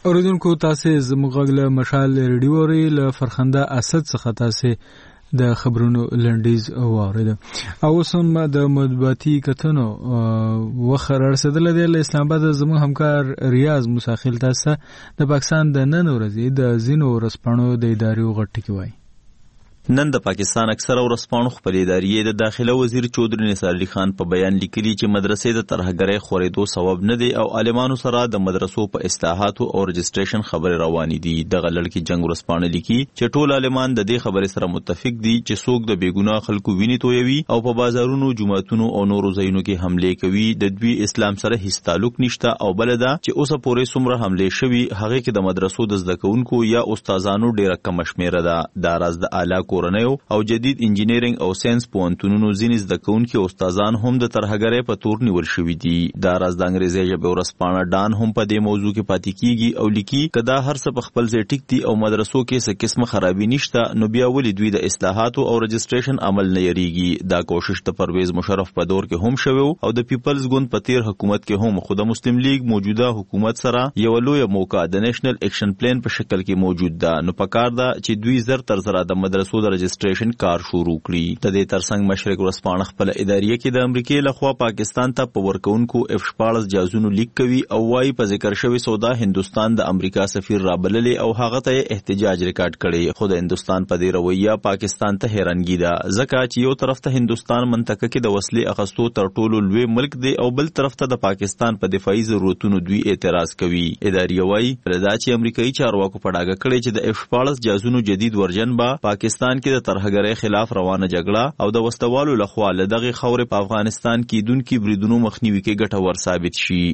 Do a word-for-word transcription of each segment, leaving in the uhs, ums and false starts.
اوریدونکو تاسو زموږ غږ له مشال ریډیو اورئ له فرخنده اسد څخه تاسو د خبرونو لنډیز واورید او سم د مطبوعاتي کتنو وخر رسیدل د اسلام آباد زموږ همکار ریاض مساخیل تاسو د پاکستان د نن ورځې د زینو ورسپانو د ادارې غټ کی وای. نن د پاکستان اکثر ورسپانو خپل ادارې د داخله وزیر چودري نثار علي خان په بیان لیکلي چې مدرسې د ترهګرۍ خورېدو سبب نه دی او عالمانو سره د مدرسو په اصلاحاتو او رجسټریشن خبرې روانې دي. دغه لړ جنگ ورسپانه لیکي چې ټول عالمان د دې خبرې سره متفق دي چې څوک د بیګناه خلکو ویني تویوي او په بازارونو جمعتونو او نورو ځایونو کې حمله کوي د دوی اسلام سره هیڅ تعلق نشته او بل دا چې اوسه پورې څومره حمله شوي هغه کې د مدرسو د زده کوونکو یا استادانو ډیره کم شمیره ده. دا راز د اعلی کورنیو او جدید انجینیرینګ او ساينس پوهنتونونو ځینې زده کوونکي او استادان هم د ترهګرۍ په تور نیول شوي دي. دا راز د انګریزي ژبې ورسپانه ډان هم په دې موضوع کې پاتې کیږي او لیکي کدا هر څه په خپل ځای ټیک دي او مدرسو کې څه قسمه خرابي نشته نو بیا ولې دوی د اصلاحاتو او رجسټریشن عمل نه یریږي. دا کوشش د پرویز مشرف په دور کې هم شوی او د پیپلز ګوند په تیر حکومت کې هم خو د مسلم لیگ موجوده حکومت سره یو لوی موقع د نېشنل اکشن پلان په شکل کې موجود ده. نو پکار ده چې دوی زر تر زر د مدرسو د رجسټریشن کار شروع کړي. د دې ترڅنګ مشرق ورسپانه خپل ادارې کې د امریکای لخوا پاکستان ته په ورکونکو اف شپاړس جازونو لیک کوي او وايي په ذکر شوی سودا هندستان د امریکا سفیر رابللې او هغه ته احتجاج ریکارډ کړي. خو د هندستان په دې رویه پاکستان ته حیرانګي ده ځکه چې یو طرف ته هندستان منطقه کې د وسلې اخستو تر ټولو لوی ملک دی او بل طرف ته د پاکستان په دفاعي ضرورتونو دوی اعتراض کوي. ادارې وايي پردا چې امریکایي چارواکو په ډاګه کړي چې د اف شپاړس جازونو جدید ورژن با پاکستان کې د ترهګرۍ خلاف روانه جګړه او د وسوالو لخوا له دغه خاورې په افغانستان کې دونکو بریدونو مخنیوي کې ګټور ثابت شي.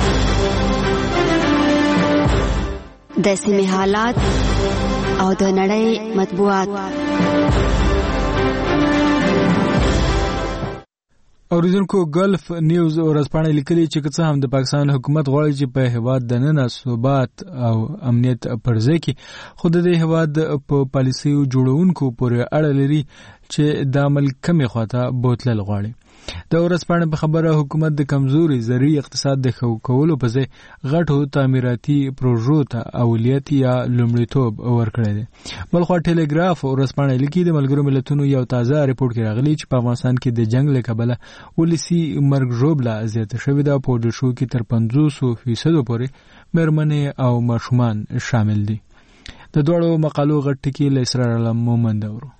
د سیمې حالات او د نړۍ مطبوعات. اوریدونکو ګلف نیوز ورځپاڼه لیکلي چې څه هم د پاکستان حکومت غواړي چې په هیواد د نن ثبات او امنیت پرځای کې خو د دې هیواد په پالیسیو جوړونکو پورې اړه لري چې د عمل کمې خواته بوتلل غواړي. د ورځپاڼې په خبره حکومت د کمزوري زرعي اقتصاد د ښه کولو په ځای غټو تعمیراتي پروژو ته اولویت یا لومړیتوب ورکړی دی. بلخوا ټیلیګراف ورځپاڼه لیکي د ملګرو ملتونو یو تازه ریپورت کې راغلی چې په افغانستان کې د جنگ له کبله ولسی مرګ ژوبله زیاته شوې ده. په ډیشو کې تر پنځوس فیصد پورې مېرمنې او ماشومان شامل دي. د دوړو مقالو غټ ټکی له اسرار علم مومند ورو.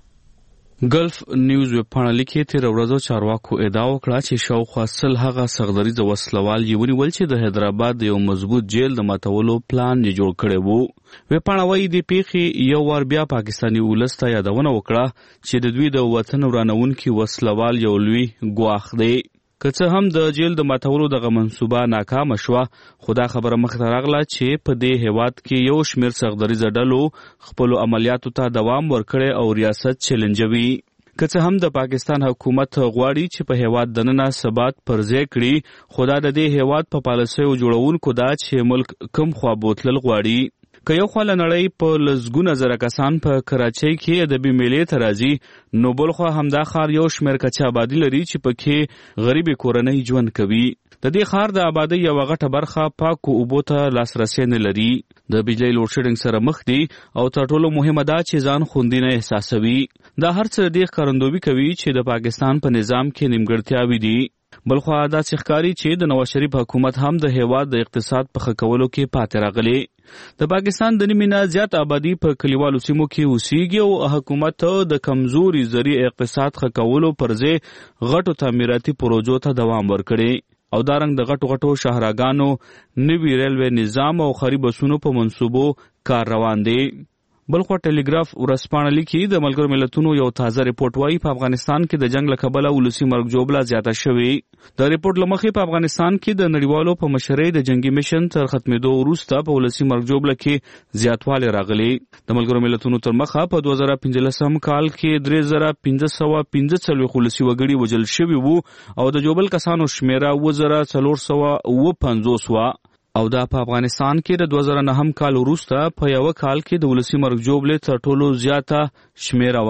ګلف نیوز ویبپاڼه لیکي تیر ورځو چارواکو ادعا وکړه چې شاوخوا سل هغه سغدریز وسلوال یې ونیول چې د حیدرآباد یو مضبوط جیل د ماتولو پلان یې جوړ کړی وو. ویبپاڼه وايي د پیښې یو وار بیا پاکستاني ولس ته یادونه وکړه چې د دوی د وطن ورانونکي وسلوال یو لوی ګواښ دی. که څه هم د جیل د ماتولو دغه منصوبه ناکامه شوه خو دا خبره مخته راغله چې په دې هیواد کې یو شمېر سغدریزه ډلو خپلو عملیاتو ته دوام ورکړی او ریاست چیلنجوي. که څه هم د پاکستان حکومت غواړي چې په هیواد دننه ثبات پرځای کړي خو دا د دې هیواد په پالیسیو جوړونکو دا چې ملک کم خوا بوتلل غواړي. که یو خوا له نړۍ په لسګونه زره کسان په کراچۍ کې ادبي میلې ته راځي نو بل خوا همدا ښار یو شمېر کچه آبادي لري چې پکې غریبې کورنۍ ژوند کوي. د دې ښار د آبادۍ یوه غټه برخه پاکو اوبو ته لاسرسی نه لري. د بجلی لوډ شیډینګ سره مخ دي او تر ټولو مهمه دا چې ځان خوندي نه احساسوي. دا هر څه دې ښکارندویي کوي چې د پاکستان په نظام کې نیمګړتیاوې دي. بلخوا داسې ښکاري چې د نواز شریف حکومت هم د هیواد د اقتصاد په ښه کولو کې پاتې راغلی. د پاکستان د نیمې نه زیات آبادي په کلیوالو سیمو کې اوسېږي او حکومت د کمزوري زرعي اقتصاد ښه کولو پر ځای غټو تعمیراتي پروژو ته دوام ورکړي او دارنګ د غټو غټو شاهراګانو نوي ریلوې نظام او خري بسونو په منصوبو کار روان دی. بلخوا ټیلیګراف ورځپاڼه لیکي د ملګرو ملتونو یو تازه ریپورت وايي په افغانستان کې د جنگ له کبله ولسي مرګ ژوبله زیاته شوې. د ریپورت له مخې په افغانستان کې د نړیوالو په مشرۍ د جنگي میشن تر ختمېدو وروسته په ولسي مرګ ژوبله کې زیاتوالی راغلی. د ملګرو ملتونو تر مخه په دوه زره پنځلسم کال کې درې زره پنځه سوه پنځه څلوېښت ولسي وګړي وژل شوي وو او د ژوبل کسانو شمېره اووه زره څلور سوه اووه پنځوس وه او دا په افغانستان کې د دوه زره نهم کال وروسته په یوه کال کې د ولسي مرګ ژوبلې تر ټولو زیاته شمېره وه.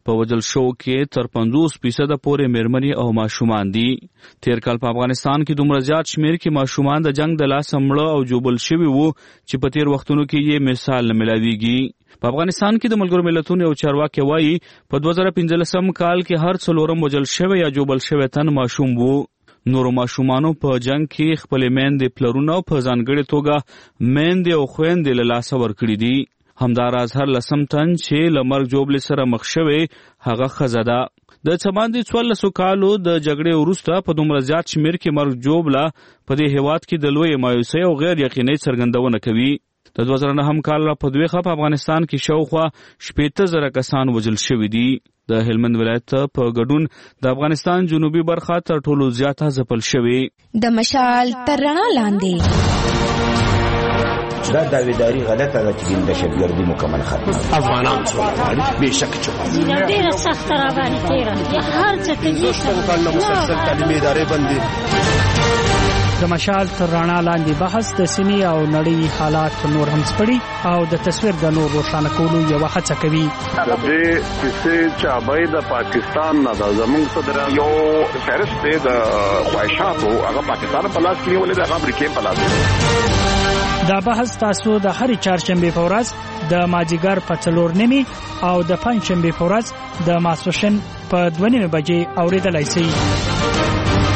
په وجل شو کې تر پنځوس فیصد پورې مېرمنې او ماشومان دي. تیر کال په افغانستان کې دومره زیات شمیر کې ماشومان د جنگ د لاسه مړه او جوبل شوي وو چې په تیر وختونو کې یې مثال نه ملاویږي. په افغانستان کې د ملګرو ملتونو یو چارواکي وایي په دوه زره پنځلسم کال کې هر څلورم وژل شوی یا جوبل شوی تن ماشوم وو. نورو ماشومانو په جنگ کې خپلې میندې پلرونه په ځانګړې توګه میندې او خویندې له لاسه ورکړي دي. همداراز هر لسم تن چې له مرګ جوبلې سره مخ شوی هغه ښځه ده. د څه څوارلسو کالو د جګړې وروسته په دومره زیات شمیر کې مرګ جوبله په دې هیواد کې د لویې مایوسۍ او غیر یقیني څرګندونه کوي. د دوه زره نهم کال را په دویخه په افغانستان کې شاوخوا شپېته زره کسان وژل شوي دي. د هلمند ولایت په ګډون د افغانستان جنوبي برخه تر ټولو زیاته ځپل شوې. د مشال تر رڼا لاندې دا داویداری غلطه ده چې د شتګردي مکمل ختمه افغانان څواري بهشکه چوکا ډیره سخت را باندې تیره هر څه کې څنګه مسلسل تعلیمي ادارې باندې د مشال تر رڼا لاندې بحث د سیمې او نړۍ حالات نور هم سپړي او د تصویر د نور روښانه کولو یو هڅه کوي. د دې کیسې چابای د پاکستان نه د زمونږ صدر یو فهرست دی د خواهشاتو هغه پاکستان په لاس کې ولې د امریکا په لاس. دا بحث تاسو د هرې چهارشنبې په ورځ د مازدیګر په څلور نیمې او د پنجشنبې په ورځ د ماسپښین په دوه نیمې بجې اورېدلی شئ.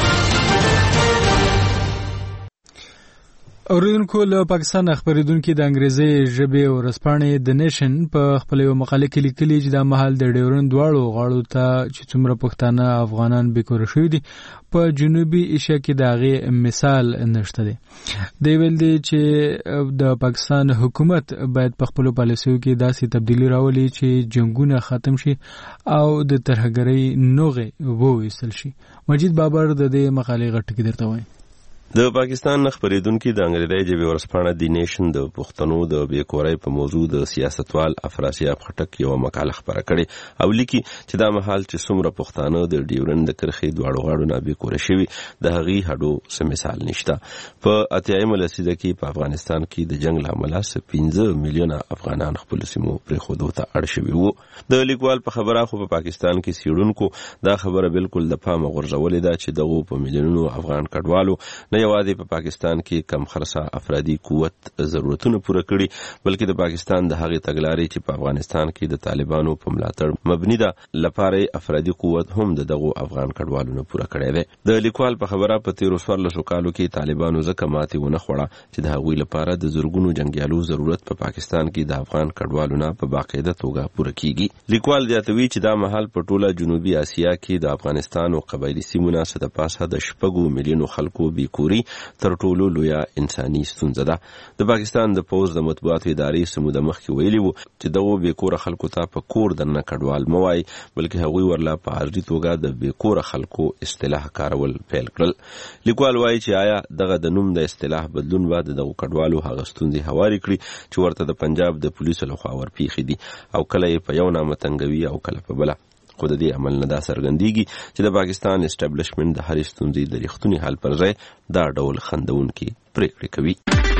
اوریدونکو له پاکستان خبرېدونکو د انګریزي ژبې او رسپانې د نیشن په خپل یو مقاله کې لیکلي چې د محل د ډیورن دواړو غاړو ته چې څومره پښتانه افغانان بیکور شوي دي په جنوبي ایشیا کې د هغې مثال نشته دی. دی ویل دی چې د پاکستان حکومت باید په خپلو پالیسیو کې داسې تبدیلي راولي چې جنګونه ختم شي او د ترهګرۍ نوغې وویستل شي. مجید بابر د دې مقالې غټ کې درته وایي. د پاکستان خبرېدونکو د انګریزي ژبې ورسپانه د نیشن د پښتنو د بیکورۍ په موضوع د سیاستوال افراسیاب خټک یو مقاله خبره کړې او لیکي چې دا مهال چې څومره پښتانه د ډیورند د کرښې دواړو غاړو نه بیکور شوي د هغې هډو څه مثال نشته. په اتیایمه لسیزه کې په افغانستان کې د جنگ له امله پنځه میلیونه افغانان خپل سیمو پرېښودو ته اړ شوي وو. د لیکوال په خبره خو په پاکستان کې څېړونکو دا خبره بالکل د پامه غورځولې ده چې دغو په میلیونونو افغان کډوالو نه یوازې په پاکستان کې کم خرڅه افرادي قوت ضرورتونه پوره کړي بلکې د پاکستان د هغې تګلارې چې په افغانستان کې د طالبانو په ملاتړ مبني ده لپاره افرادي قوت هم د دغو افغان کډوالو نه پوره کړی دی. د لیکوال په خبره په تیرو څوارلسو کالو کې طالبانو ځکه ماتې ونه خوړه چې د هغوی لپاره د زرګونو جنګیالو ضرورت په پاکستان کې د افغان کډوالو نه په باقاعده توګه پوره کیږي. لیکوال زیاتوي چې دا مهال په ټوله جنوبي اسیا کې د افغانستان او قبایلي سیمو نه څه د پاسه د شپږو میلیونو خلکو بیکوري تر ټولو لویه انساني ستونزه ده. د پاکستان د پوز د مطبوعاتو ادارې سموده مخکې ویلي وو چې دغو بیکوره خلکو ته په کور دننه کډوال مه وایي بلکې هغوی ورله په عرضي توګه د بیکوره خلکو اصطلاح کارول پیل کړل. لیکوال وایي چې آیا دغه د نوم د اصطلاح بدلون به د دغو کډوالو هغه ستونزې هوارې کړي چې ورته د پنجاب د پولیسو لخوا ورپېښې دي او کله یې په یو نامه تنګوي او کله په بله. خو د دې عمل نه دا څرګندېږي چې د پاکستان اسټابلیشمنټ د هرې ستونزې د ریښتوني حل پر ځای دا ډول خندونکي پرېکړې کوي.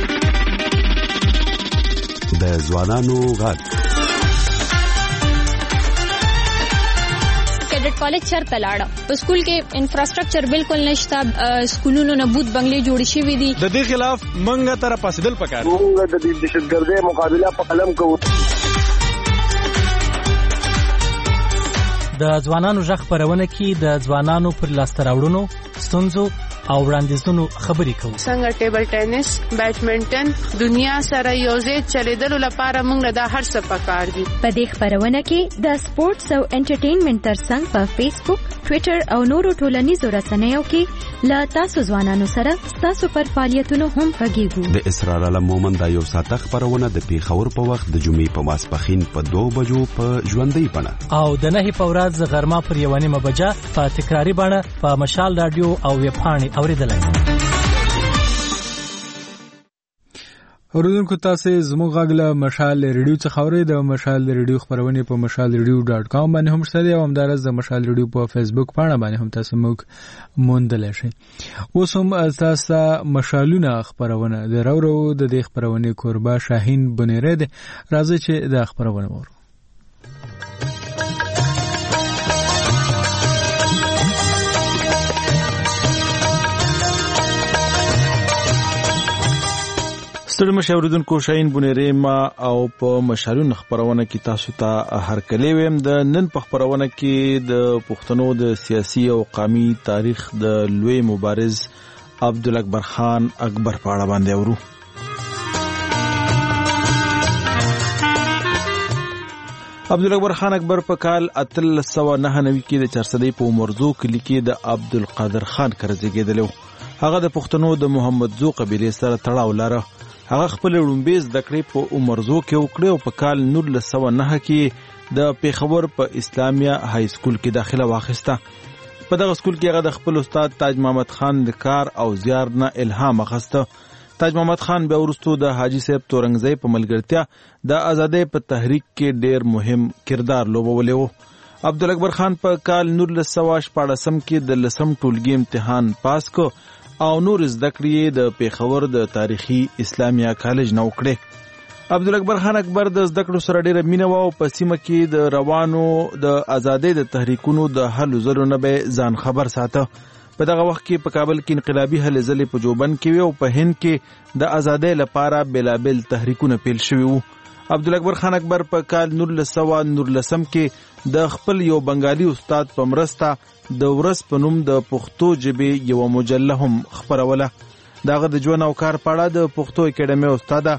د ځوانانو غږ کیډټ کالج چرته لاړه په سکول کې انفراستراکچر بالکل نشته سکولونو نه بوت بنگلې جوړ شوي دي. د دې خلاف منګه تر پاسدل پکار موږ د دهشتګردۍ مقابله په قلم کوو. د ځوانانو غږ خپرونه کې د ځوانانو پر لاسته راوړنو ستونزو او وړاندیزونو خبرې کوو. څنګه ټیبل ټینس بیډمنټن دنیا سره یوځای چلیدلو لپاره موږ دا هر څه پکار دي. په دې خبرونه کې د سپورتس او انټرټینمنټ ترڅنګ په فیسبوک ټویټر او نورو ټولنیزو رسنیو کې لا تاسو ځوانانو سره تاسو پر فعالیتونو هم غږیږو. د اسرار علم مومن دا یو ساعته خبرونه د پیښور په وخت د جمعې په ماسپښین په دوه بجو په ژوندۍ بڼه او د نهي په ورځ غرمه پر یوه نیمه بجه په تکراري بڼه په مشال رادیو او ویبپاڼې اوریدلای. اوریدونکو تاسو زموږ غږ له مشال ریډیو څخه اورئ. د مشال ریډیو خبرونه په مشال ریډیو ډاټ کام باندې هم شته او همدارس د مشال ریډیو په فیسبوک پاڼه باندې هم تاسو موږ موندلی شئ. اوس هم تاسو مشالونه خبرونه د راورو د دې خبرونه کوربه شاهین بنیره ده. راځي چې د خبرونه وورو. ستړي مشاوردونکو شاهین بونیری ما او په مشالون خبرونه کې تاسو ته هرکلی ویم د نن په خبرونه کې د پښتنو د سیاسي او قومي تاریخ د لوی مبارز عبدالاکبر خان اکبر په اړه باندې اورو. عبدالاکبر خان اکبر په کال اتلس سوه نهه نوي کې د چارسدۍ په عمرزو کلي کې د عبدالقادر خان کره زیږېدلی و. هغه د پښتنو د محمدزو قبیلې سره تړاو لره. هغه خپل لومړۍ زده کړې په عمرزو کې وکړې او په کال نولس سوه نهه کې د پیښور په اسلامیه های سکول کې داخله واخیسته. په دغه سکول کې هغه د خپل استاد تاج محمد خان د کار او زیار نه الهام اخیسته. تاج محمد خان بیا وروستو د حاجي صاحب تورنګزی په ملګرتیا د ازادۍ په تحریک کې ډیر مهم کردار لوبولی و. عبدالاکبر خان په کال نولس سوه شپاړسم کې د لسم ټولګي امتحان پاس کو او نور زده کړې د پیښور د تاریخي اسلامیه کالج نه وکړې. عبدالاکبر خان اکبر د زده کړو سره ډیره مینه وه او په سیمه کې د روانو د ازادۍ د تحریکونو د هلو ځلو نه به ځان خبر ساته. په دغه وخت کې په کابل کې انقلابي هلې ځلې په جوبن کې وي او په هند کې د ازادۍ لپاره بېلابېل تحریکونه پیل شوي وو. عبدالاکبر خان اکبر په کال نولس سوه نولسم کې د خپل یو بنګالي استاد په مرسته د ورځ په نوم د پښتو ژبې یوه مجله هم خپروله. د هغه د ژوند او کار په اړه د پښتو اکیډمۍ استاده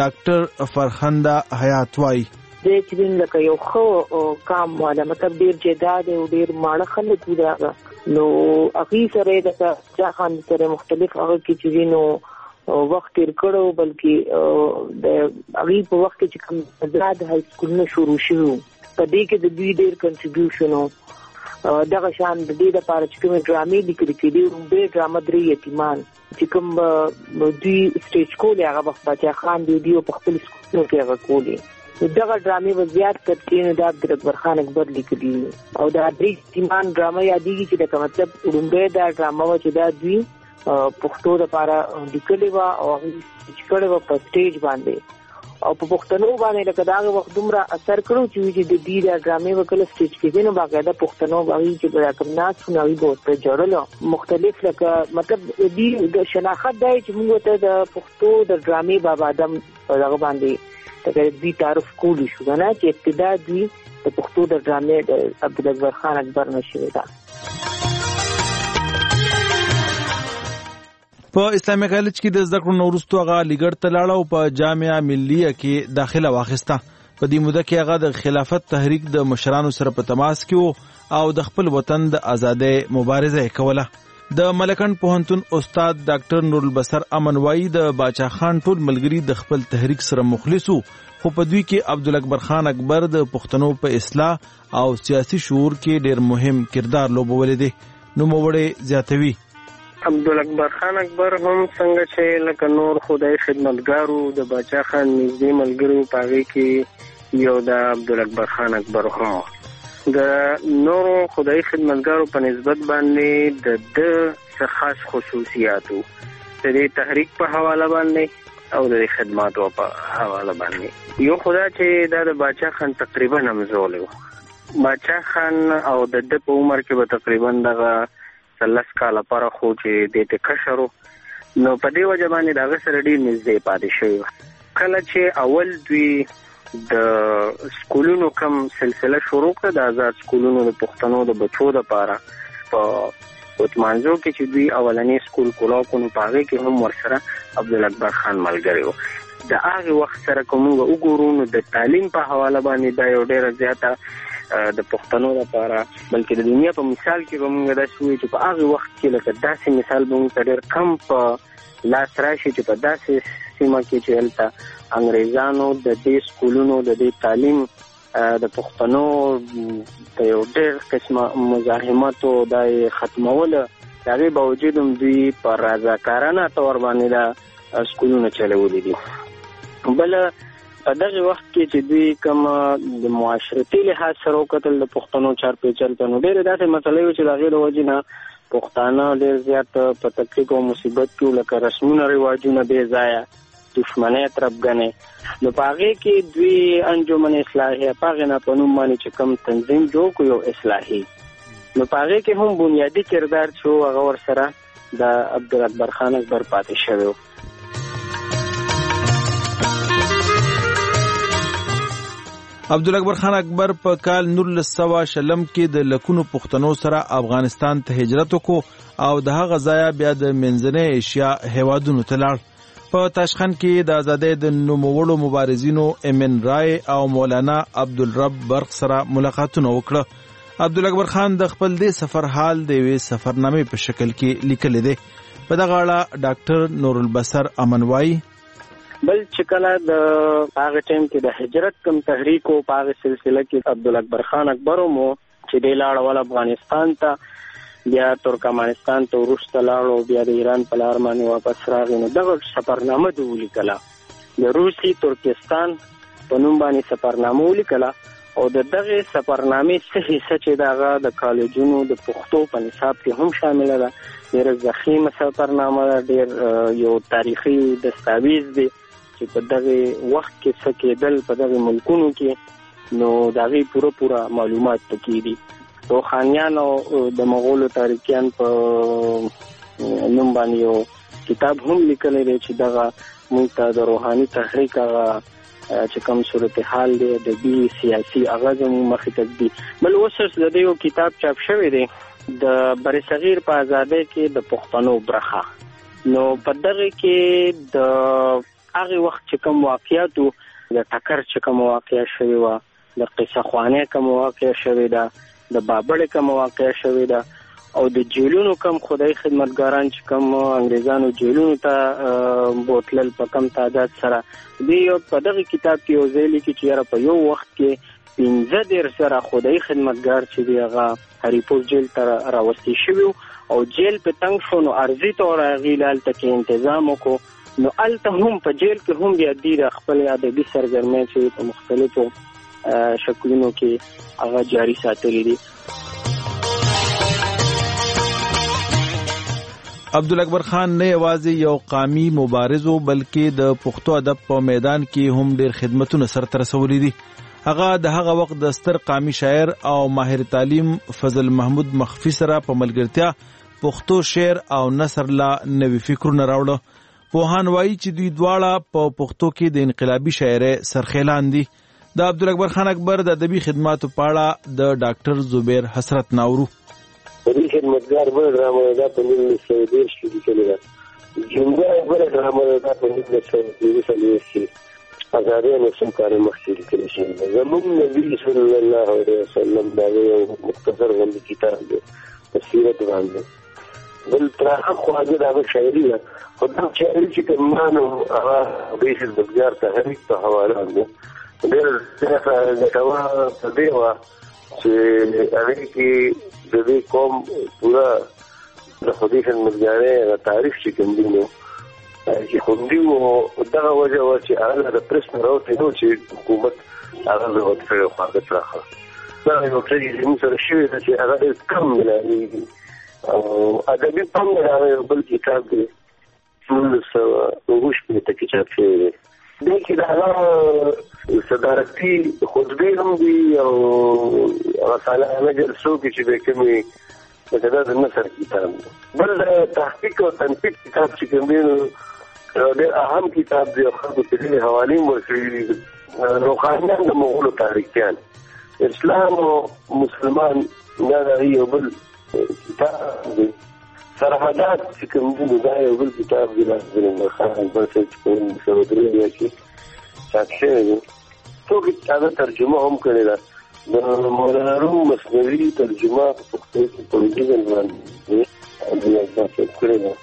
ډاکټر فرخنده حیات وایي. د چې لکه یو ښه کام والا مطلب ډېر جداد او ډېر ماړه خلک دي هغه نو هغې سره یې د شاه خان سره مختلف هغه کې چې نو وخت تېر کړی بلکې د هغې په وخت کې چې کوم آزاد های سکولونه شروع شوي وو په دې کې د دوی ډېر کنټریبیوشن و. دغه شان د دې لپاره چې کومې ډرامې لیکلې کېدې لومړۍ ډرامه درې یتیمان چې کوم دوی سټیج کولې هغه وخت باچا خان دی دوی په خپل سکولونو کې هغه کولې. دغه ډرامې به زیات ترتیب د عبدالاکبر خان اکبر لیکلي او دا درې یتیمان ډرامه یادېږي چې لکه مطلب لومړۍ دا ډرامه وه چې دا دوی پښتو دپاره لیکلې وه او هغوی سټیج کړې وه په سټیج باندې او په پښتنو باندې لکه د هغه وخت دومره اثر کړی چې چې د دوی دا ډرامې به کله سټیج کېدې نو باقاعده پښتنو به هغوی چې به دا کوم ناست وو نو هغوی به ورته ژړل مختلف لکه مطلب د دوی د شناخت دا چې موږ ورته د پښتو د ډرامې بابا آدم په دغه باندې دوی تعارف کولی شو نه چې ابتدا دوی د پښتو د ډرامې د عبدالاکبر خان اکبر نه شوې ده. په اسلامي کالج کې د زده کړو نه وروستو هغه علیګړ ته لاړه او په جامعه ملیه کې داخله واخیسته. په دې موده کې هغه د خلافت تحریک د مشرانو سره په تماس کې و او د خپل وطن د ازادۍ مبارزه یې کوله. د ملکند پوهنتون استاد ډاکټر نورالبصر امن وایي د باچا خان ټول ملګري د خپل تحریک سره مخلص وو خو په دوی کې عبدالاکبر خان اکبر د پښتنو په اصلاح او سیاسي شعور کې ډېر مهم کردار لوبولی دی. نوموړی زیاتوي عبدالاکبر خان اکبر هم څنګه چې لکه نور خدای خدمتګارو د باچا خان نږدې ملګرو په هغې کې یو د عبدالاکبر خان اکبر هم د نورو خدای خدمتګارو په نسبت باندې د ده څه خاص خصوصیاتو د دې تحریک په حواله باندې او د خدماتو په حواله باندې یو خدا چې دا د باچا خان تقریبا همزولی و. باچا خان او د ده په عمر کې به تقریبا دغه لس کاله پاره خو چې دې ته کشر و نو په دې وجه باندې د هغه سره ډېر نږدې پاتې شوی و. کله چې اول دوی د سکولونو کم سلسله شروع کړه د آزاد سکولونو د پښتنو د بچو دپاره په وتمانزو کې چې دوی اولنی سکول کولاو کو نو په هغې کې هم ورسره عبدالاکبر خان ملګری و. د هغې وخت سره که موږ وګورو نو د تعلیم په حواله باندې دا یو ډېره زیاته د پښتنو لپاره بلکې د دنیا په مثال کې به موږ داسې وایو چې په هغې وخت کې لکه داسې مثال به موږ ته ډېر کم په لاس راشي چې په داسې سیمه کې چې هلته انګریزانو د دې سکولونو د دې تعلیم د پښتنو د یو ډېر قسمه مزاحمتو دا یې ختموله د هغې باوجود هم دوی په رضاکارانه طور باندې دا سکولونه چلولي دي. بله په دغه وخت کې چې دوی کوم د معاشرتي لحاظ سره وکتل د پښتنو چارپېچل ته نو ډېرې داسې مسلې وې چې د هغې د وجې نه پښتانه ډېر زیات په تکلیف او مصیبت کې لکه رسمونه رواجونه بې ځایه دشمنۍ تربګنې نو په هغې کې دوی انجمن اصلاحي په هغې نه په نوم باندې چې کوم تنظیم جوړ کړو یو اصلاحي نو په هغې کې هم بنیادي کردار چې و هغه ورسره د عبدالاکبر خان اکبر پاتې شوی و. عبدالاکبر خان اکبر په کال نولس سوه شلم کې د لکونو پښتنو سره افغانستان ته هجرت وکړ او د هغه ځایه بیا د منځنۍ ایشیا هیوادونو ته لاړ. په تاشقند کې د ازادۍ د نوموړو مبارزینو امین رای او مولانا عبدالرب برق سره ملاقاتونه وکړه. عبدالاکبر خان د خپل دې سفر حال د یوې سفرنامې په شکل کې لیکلی دی. په دغه اړه ډاکټر نورالبصر امن وایي بل چې کله د هغه ټیم کې د هجرت کوم تحریک او په هغه سلسله کې عبدالاکبر خان اکبر مو چې د لاړ افغانستان ته بیا ترکمنستان ته ورسته لاړ بیا د ایران په لار باندې واپس راغی. نو دغه سفرنامه د ولیکله د روسي ترکستان په نوم باندې سفرنامه ولیکله او د دغه سفرنامې څه حصہ چې دغه د کالجونو د پښتو په نصاب کې هم شامل ده. ډېر ضخیمه سفرنامه ده، ډېر یو تاریخي دستاویز دی چې په دغه وخت کې څه کېدل په دغه ملکونو کې، نو دغه پوره پوره معلومات پکې دي. روحانیان او د مغولو تاریخیان په نوم باندې یو کتاب هم لیکلی دی چې دغه موږ ته د روحاني تحریک هغه چې کوم صورتحال دی ادبي سیاسي هغه زموږ مخې ته دي. بل اوس د دې یو کتاب چاپ شوی دی د برصغیر په ازادۍ کې د پښتنو برخه. نو په دغه کې د هغه وخت چې کوم واقعیاتو د ټکر چې کوم واقعیا شوی و، د قصه خوانه کوم واقعیا شوی ده، د بابړ کوم واقعیا شوی ده او د جیلونو کوم خدای خدمتګاران چې کوم انګریزانو جیلونو ته بوتلل په کم تعداد سره دی. په دغه کتاب کې یو ځای لیکي چې یاره په یو وخت کې پنځه دېرش سره خدای خدمتګار چې دی هغه هریپور جیل ته راوستي شوي او جیل په تنګ شو. نو عرضي طور هغې هلته کې انتظام وکړو. نو هلته هم په جیل کې هم بیا دوی د خپلې ادبي سرګرمۍ چې په مختلفو شکلونو کې هغه جاري ساتلي دي. عبدالاکبر خان نه یوازې یو قامي مبارز و بلکې د پښتو ادب په میدان کې هم ډېر خدمتونه سرته رسولي دي. هغه د هغه وخت د ستر قامي شاعر او ماهر تعلیم فضل محمود مخفي سره په ملګرتیا پښتو شعر او نثر لا نوي فکرونه راوړه. پوهان وایي چې دوی دواړه په پښتو کې د انقلابي شاعرۍ سرخیلان دي. د عبدالاکبر خان اکبر د ادبي خدماتو په اړه د ډاکټر زبیر حسرت ناورو ادبي خدمتګار بل ډرامه ده په نولس سوه دېرش کې لیکلې ده. جنګا بل ډرامه ده په نولس سوه دېرش کې ازادي نو څو کال مخکې لیکل شوې ده. زموږ نبی صلی الله علیه وسلم دا یو مختصر غوندې کتاب دی په سیرت باندې. بل پراخه خواږه دغه شاعري ده خو دا شاعري چې کوم مانو هغه ادبي خدمتګار تحریک ته حواله ده. ډېر ډېره ګټوره په دې وه چې هغې کې د دې قوم پوره د خدای خدمتګارۍ هغه تاریخ چې کوم دی نو چې خوندي و. دغه وجه وه چې هغه د پرس نه راوتې نو چې حکومت هغه ضرورت کړی خواږه پراخه دا یو څه چې زموږ سره شوې ده چې هغه ډېر کم ملایږي. او ادبي پام د هغه یو بل کتاب دی نولس سوه اووه شپېته کې چاپ شوی دی. دې کې د هغه صدارتي خطبې هم دي او هغه سالانه جلسو کې چې د کومې لکه دا د نثر کتاب دی. بل د تحقیق او تنقید کتاب چې کوم دی نو ډېر اهم کتاب دی او خلکو ته ډېرې حوالې هم ورکړي دي. روحانیان د مغولو تاریخیان اسلام او مسلمان دا د یو بل کتاب دی. سرحدات چې کوم دی دا یو بل کتاب دی عبدالاکبر خان اکبر صاحب چې په نولس سوه درې کې چاپ شوی دی. څوک هغه ترجمه هم کړې ده د مولانا روم مثنوي ترجمه په پښتو کې په ډیزاین باندې عبدالاکبر صاحب کړې ده.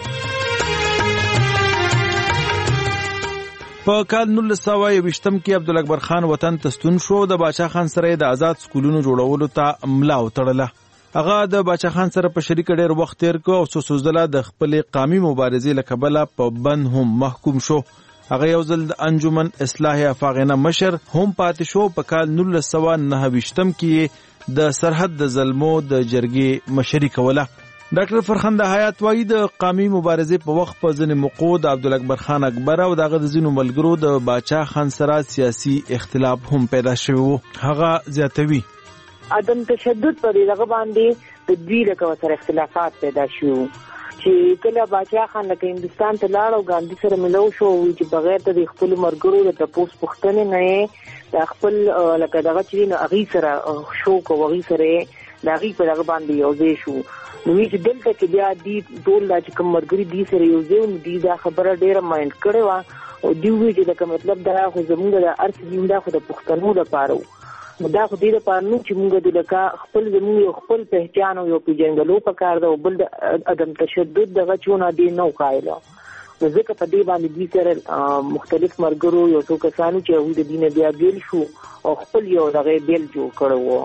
په کال نولس سوه یوویشتم کې عبدالاکبر خان وطن ته ستون شو. د باچا خان سره د آزاد سکولونو جوړولو ته ملا وتړله. هغه د باچا خان سره په شریک ډېر وخت تیر کړ او څو ځله د خپلې قامي مبارزې له کبله په بند هم محکوم شو. هغه یو ځل د انجمن اصلاح افاغنه مشر هم پاتې شو. په کال نولس سوه نهه ویشتم کې د سرحد د ظلمو د جرګې مشري کوله. ډاکټر فرخنده حیات وایي د قامي مبارزې په وخت په ځینې موقعو د عبدالاکبر خان اکبر او دغه د ځینو ملګرو د باچا خان سره سیاسي اختلاف هم پیدا شوی و. هغه زیاتوي عدم تشدد پر دغه باندې د دوی له سره اختلافات پیدا شو. چې کله باچا خان لکه هندستان ته لاړ او ګاندھی سره ملو شو چې بغیر د خپل مرګرو د تپوس پښتنه نه د خپل لکه دغه چې نه اغي سره شو کوي سره دغه په دغه باندې یو ځای شو نو چې دلته کې بیا دی ټول لا چې کوم مرګري دي سره یو ځای نو دی دا خبره ډیره مایند کړې و او دی وی چې دا مطلب دا خو زمونږ د ارث زمونږ خو د پښتنو لپاره دا خو دې لپاره نو چې موږ د لکه خپل زموږ خپل پہچان او یو پیژنګلو پکار دا او بل د عدم تشدد دغه چونه دی نو قایله ځکه په دې باندې دې سره مختلف مرګرو یو څو کسانو چې هغه د دین بیا بیل شو او خپل یو دغه بیل جوړ کړو.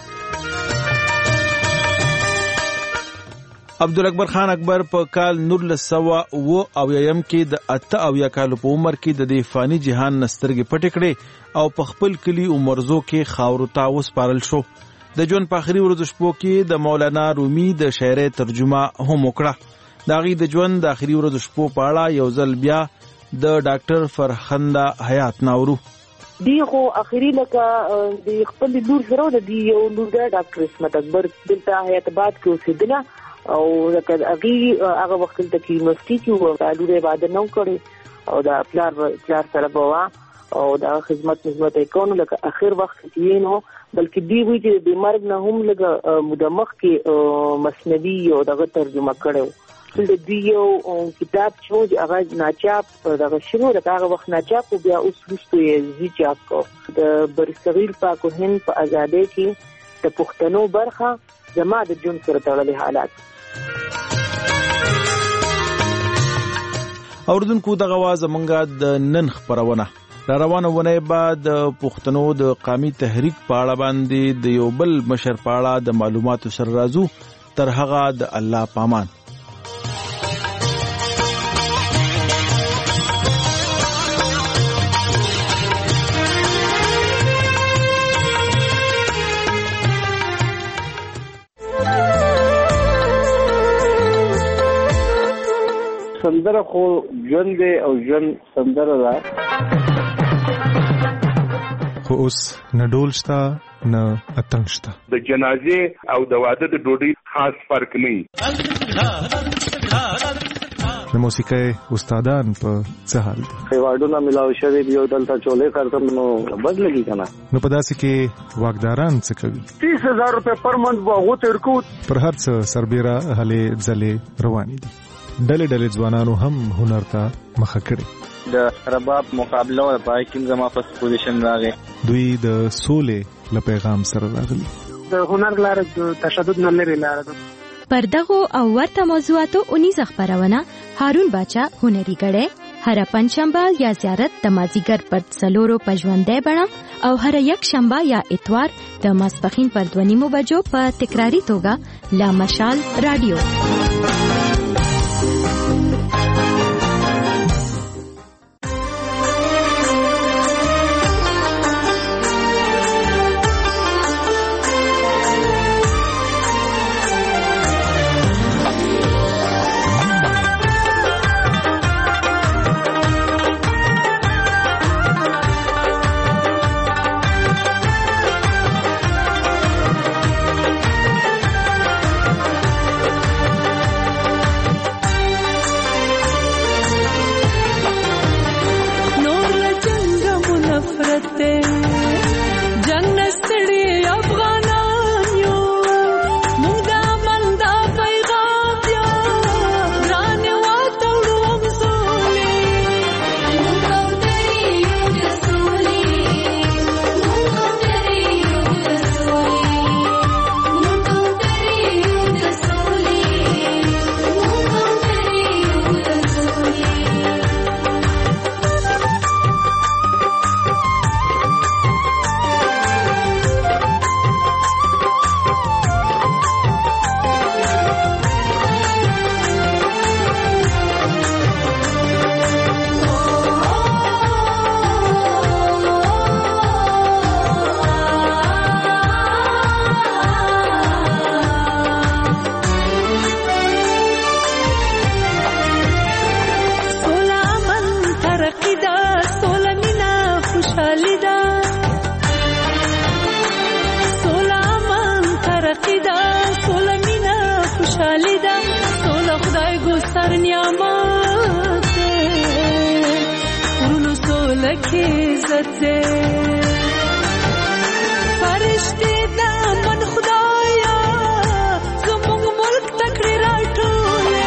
عبدالاکبر خان اکبر په کال نولس سوه اوه اویایم کې د اته اویا کالو په عمر کې د دې فاني جهان نسترګې پټې کړې او په خپل کلي عمرزو کې خاورو ته وسپارل شو. د ژوند په آخري ورځو شپو کې د مولانا رومي د شاعرۍ ترجمه هم وکړه. د هغې د ژوند د آخري ورځو شپو په اړه یو ځل بیا د ډاکټر فرخنده حیات ناورو. دی خو اخري لکه د خپل لور سره د دی یو لور د ډاکټر اسمت اکبر دلته حیات آباد کې اوسېدله او لکه هغه هغه وخت ته کې یونیورسيټي کې و تعلق عبادت نو کړی او دا پلار پلار سره بوا او دا خدمت خدمت کوي لکه اخر وخت کې نو بلکې دی وی چې د مرګ نه هم لکه مدمخ کې مسنوي او دغه ترجمه کړو د دی یو کتاب چې هغه ناچاپ دغه شنو دغه وخت ناچاپ بیا اوس رسته یې چاپ کو د برصغیر پاک و هند په آزادۍ کې د پښتنو برخه زما د جون سره تړلې حالات. اوردونکو دغه واز منګه د نن خبرونه را روانه ونه بعد پښتنو د قومي تحریک په اړه باندې د یو بل مشر په اړه د معلوماتو سره راځو تر هغه د الله پامان. سندره خو ژوند دی او ژوند سندره ده خو اوس نه ډول شته نه اتنګ شته د جنازې او د واده د ډوډۍ خاص فرق نه د موسیقۍ استادان په څه حال دي ایوارډونه ملاو شوی دی او دلته چولې کارتم نو بدلږي کنه نو په داسې کې واګداران څه کوي تیس هزار روپے پر منټ وغو ترکو پر هر څه سربېره هلې ځلې روانې دي ډلې ډلې ځوانانو هم هنر ته مخه کړي د رباب مقابله او پای کې زما فرست پوزیشن راغی دوی د سولې له پیغام سره راغلي د هنر لاره د تشدد نه لري لاره پر دغه او ورته موضوعاتو اونیز خبرونه هارون باچا هنري غړې هر پنځشنبه یا زیارت د مازیګر پر څلورو پژوندې بڼه او هر یک شنبه یا اتوار د ماسپخین پر دوه نیمو بجو په تکراری توګه لا مشال رادیو. عزت دے فرشتے دا من خدایا زمونږ ملک تکړه راټولې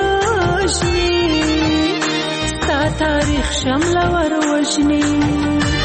تاریخ شمله ور وژني